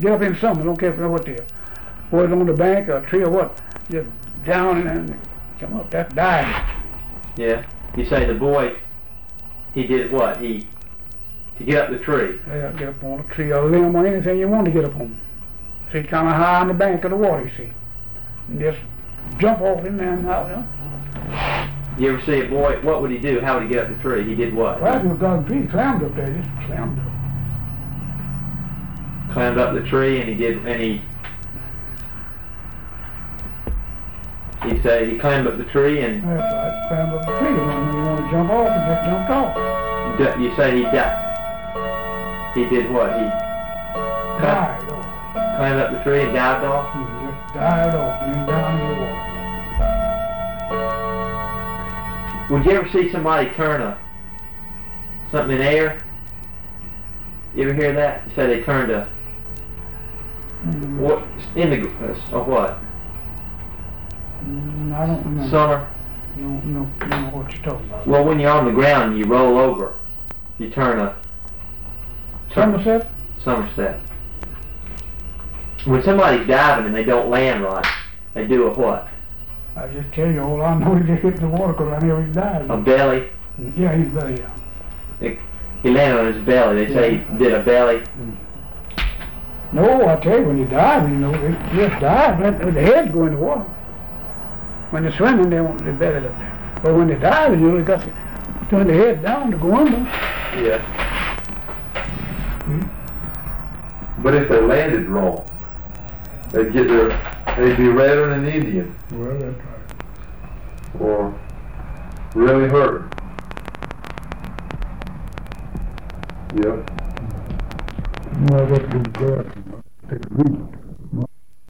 Get up in something, don't care what they are. Whether it's on the bank or a tree or what, just down and come up, that's diving. Yeah. You say the boy, he did what? To get up the tree. Yeah, get up on a tree or a limb or anything you want to get up on. See, kind of high on the bank of the water, you see. And just jump off in there and out, you know. You ever see a boy, what would he do? How would he get up the tree? He did what? Well, he was down the tree, climbed up there, just climbed up. Climbed up the tree and he said he climbed up the tree and... That's right, climbed up the tree, and when you want to jump off, he just jumped off. You say he died. He did what? He Dived off. climbed up the tree and dived off? He just dived off and then down in the water. Would you ever see somebody turn something in air? You ever hear that? You say they turned what in the or what? I don't remember. Summer. No, what you're talking about. Well, when you're on the ground and you roll over, you turn a Somerset? somerset. When somebody's diving and they don't land right, they do a what? I just tell you, all I know is just hit the water because I never dived. A belly. Yeah, he's belly. He landed on his belly. They say he did a belly. No, I tell you, when you dive, you know, they just dive, the heads go in the water. When they're swimming, they want their belly up there. But when they dive, you really got to turn the head down to go under. Yeah. But if they landed wrong, they'd be redder than an Indian. Well, that's right. Or really hurt. Yeah. Well, that's good grass. Take a reason.